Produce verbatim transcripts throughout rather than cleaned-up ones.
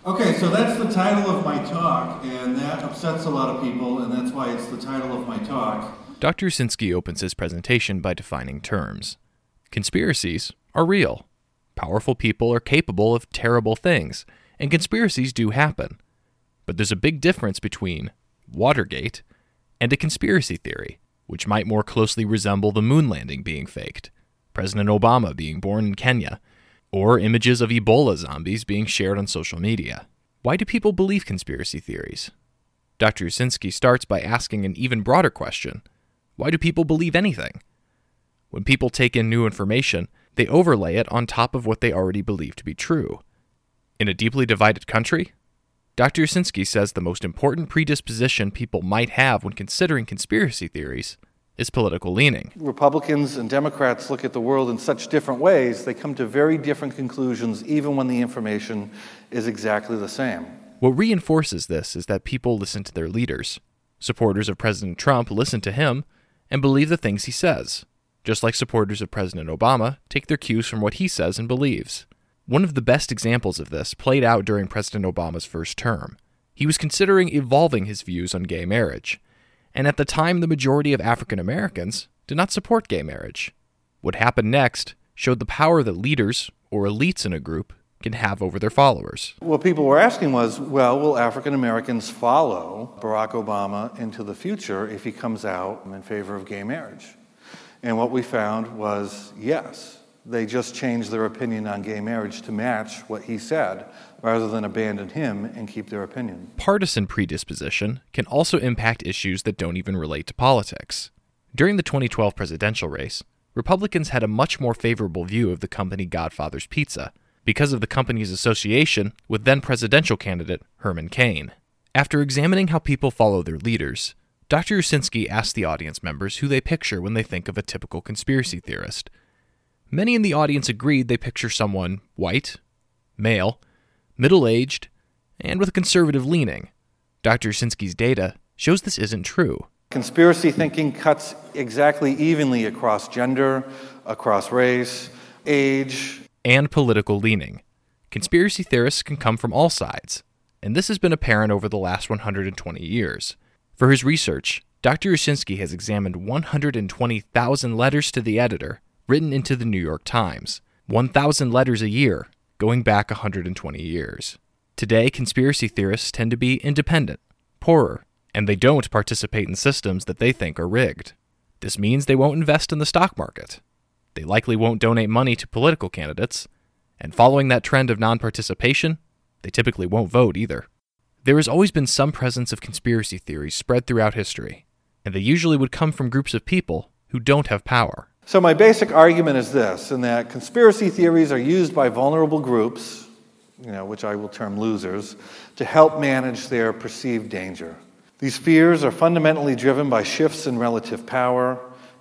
Okay, so that's the title of my talk, and that upsets a lot of people, and that's why it's the title of my talk. Doctor Usinski opens his presentation by defining terms. Conspiracies are real. Powerful people are capable of terrible things, and conspiracies do happen. But there's a big difference between Watergate and a conspiracy theory, which might more closely resemble the moon landing being faked, President Obama being born in Kenya, or images of Ebola zombies being shared on social media. Why do people believe conspiracy theories? Doctor Usinski starts by asking an even broader question. Why do people believe anything? When people take in new information, they overlay it on top of what they already believe to be true. In a deeply divided country, Doctor Usinski says the most important predisposition people might have when considering conspiracy theories is political leaning. Republicans and Democrats look at the world in such different ways, they come to very different conclusions even when the information is exactly the same. What reinforces this is that people listen to their leaders. Supporters of President Trump listen to him and believe the things he says, just like supporters of President Obama take their cues from what he says and believes. One of the best examples of this played out during President Obama's first term. He was considering evolving his views on gay marriage, and at the time the majority of African Americans did not support gay marriage. What happened next showed the power that leaders, or elites in a group, can have over their followers. What people were asking was, well, will African Americans follow Barack Obama into the future if he comes out in favor of gay marriage? And what we found was, yes. They just changed their opinion on gay marriage to match what he said, rather than abandon him and keep their opinion. Partisan predisposition can also impact issues that don't even relate to politics. During the twenty twelve presidential race, Republicans had a much more favorable view of the company Godfather's Pizza because of the company's association with then-presidential candidate Herman Cain. After examining how people follow their leaders, Doctor Usinski asked the audience members who they picture when they think of a typical conspiracy theorist. Many in the audience agreed they picture someone white, male, middle-aged, and with a conservative leaning. Doctor Usinski's data shows this isn't true. Conspiracy thinking cuts exactly evenly across gender, across race, age, and political leaning. Conspiracy theorists can come from all sides, and this has been apparent over the last one hundred twenty years. For his research, Doctor Usinski has examined one hundred twenty thousand letters to the editor written into the New York Times, one thousand letters a year, going back one hundred twenty years. Today, conspiracy theorists tend to be independent, poorer, and they don't participate in systems that they think are rigged. This means they won't invest in the stock market. They likely won't donate money to political candidates, and following that trend of non-participation, they typically won't vote either. There has always been some presence of conspiracy theories spread throughout history, and they usually would come from groups of people who don't have power. So my basic argument is this, in that conspiracy theories are used by vulnerable groups, you know, which I will term losers, to help manage their perceived danger. These fears are fundamentally driven by shifts in relative power,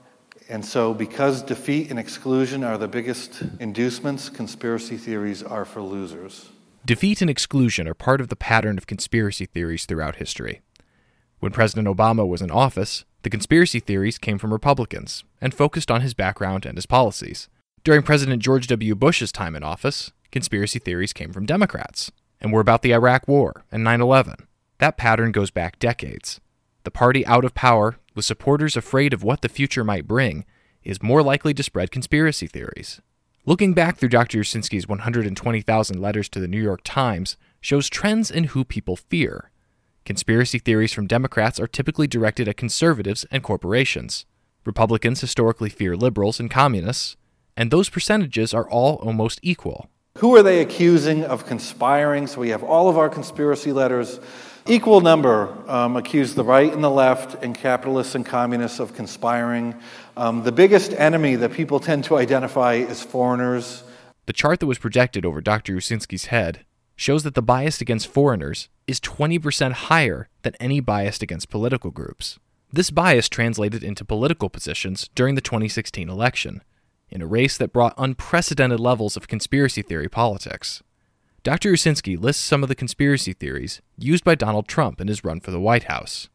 and so because defeat and exclusion are the biggest inducements, conspiracy theories are for losers. Defeat and exclusion are part of the pattern of conspiracy theories throughout history. When President Obama was in office, the conspiracy theories came from Republicans and focused on his background and his policies. During President George W. Bush's time in office, conspiracy theories came from Democrats and were about the Iraq War and nine eleven. That pattern goes back decades. The party out of power, with supporters afraid of what the future might bring, is more likely to spread conspiracy theories. Looking back through Doctor Usinski's one hundred twenty thousand letters to the New York Times shows trends in who people fear. Conspiracy theories from Democrats are typically directed at conservatives and corporations. Republicans historically fear liberals and communists, and those percentages are all almost equal. Who are they accusing of conspiring? So we have all of our conspiracy letters. Equal number um, accuse the right and the left and capitalists and communists of conspiring. Um, the biggest enemy that people tend to identify is foreigners. The chart that was projected over Doctor Usinski's head shows that the bias against foreigners is twenty percent higher than any bias against political groups. This bias translated into political positions during the twenty sixteen election, in a race that brought unprecedented levels of conspiracy theory politics. Doctor Usinski lists some of the conspiracy theories used by Donald Trump in his run for the White House.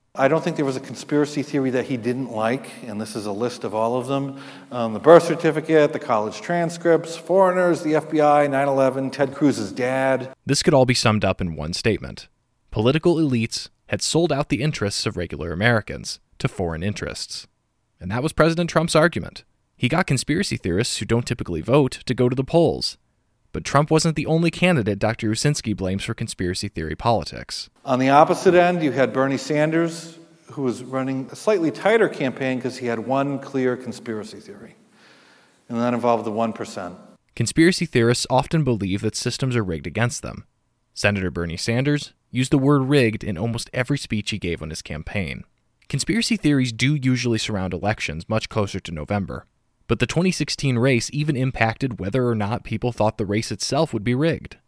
I don't think there was a conspiracy theory that he didn't like, and this is a list of all of them. Um, the birth certificate, the college transcripts, foreigners, the F B I, nine eleven, Ted Cruz's dad. This could all be summed up in one statement. Political elites had sold out the interests of regular Americans to foreign interests. And that was President Trump's argument. He got conspiracy theorists who don't typically vote to go to the polls. But Trump wasn't the only candidate Doctor Usinski blames for conspiracy theory politics. On the opposite end, you had Bernie Sanders, who was running a slightly tighter campaign because he had one clear conspiracy theory. And that involved the one percent. Conspiracy theorists often believe that systems are rigged against them. Senator Bernie Sanders used the word rigged in almost every speech he gave on his campaign. Conspiracy theories do usually surround elections much closer to November. But the twenty sixteen race even impacted whether or not people thought the race itself would be rigged.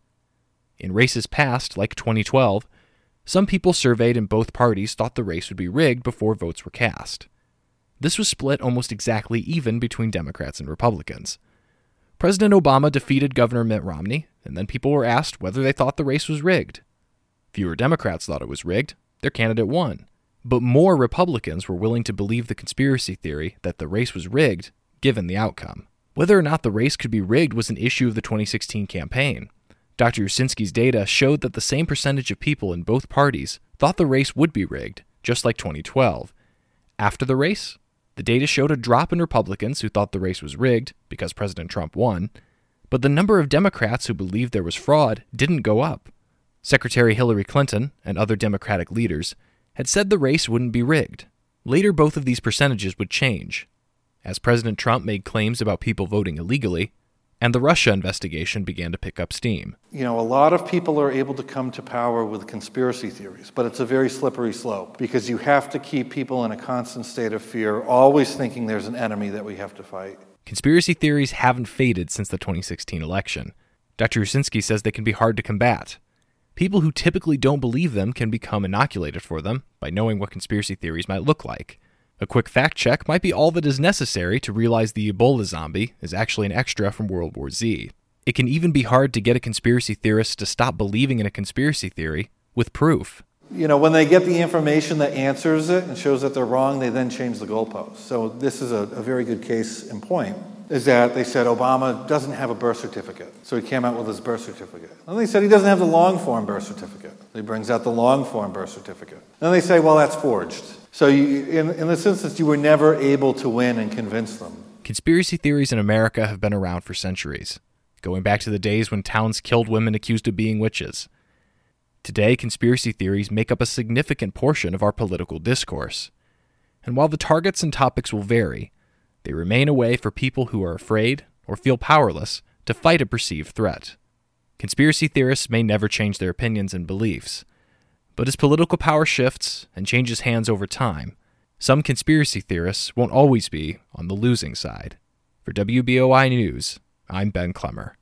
In races past, like twenty twelve, some people surveyed in both parties thought the race would be rigged before votes were cast. This was split almost exactly even between Democrats and Republicans. President Obama defeated Governor Mitt Romney, and then people were asked whether they thought the race was rigged. Fewer Democrats thought it was rigged. Their candidate won. But more Republicans were willing to believe the conspiracy theory that the race was rigged given the outcome. Whether or not the race could be rigged was an issue of the twenty sixteen campaign. Doctor Usinski's data showed that the same percentage of people in both parties thought the race would be rigged, just like twenty twelve. After the race, the data showed a drop in Republicans who thought the race was rigged because President Trump won, but the number of Democrats who believed there was fraud didn't go up. Secretary Hillary Clinton and other Democratic leaders had said the race wouldn't be rigged. Later, both of these percentages would change, as President Trump made claims about people voting illegally, and the Russia investigation began to pick up steam. You know, a lot of people are able to come to power with conspiracy theories, but it's a very slippery slope because you have to keep people in a constant state of fear, always thinking there's an enemy that we have to fight. Conspiracy theories haven't faded since the twenty sixteen election. Doctor Usinski says they can be hard to combat. People who typically don't believe them can become inoculated for them by knowing what conspiracy theories might look like. A quick fact check might be all that is necessary to realize the Ebola zombie is actually an extra from World War Z. It can even be hard to get a conspiracy theorist to stop believing in a conspiracy theory with proof. You know, when they get the information that answers it and shows that they're wrong, they then change the goalposts. So this is a, a very good case in point, is that they said Obama doesn't have a birth certificate. So he came out with his birth certificate. And they said he doesn't have the long form birth certificate. He brings out the long form birth certificate. Then they say, well, that's forged. So you, in, in this instance, you were never able to win and convince them. Conspiracy theories in America have been around for centuries, going back to the days when towns killed women accused of being witches. Today, conspiracy theories make up a significant portion of our political discourse. And while the targets and topics will vary, they remain a way for people who are afraid or feel powerless to fight a perceived threat. Conspiracy theorists may never change their opinions and beliefs, but as political power shifts and changes hands over time, some conspiracy theorists won't always be on the losing side. For W B O I News, I'm Ben Clemmer.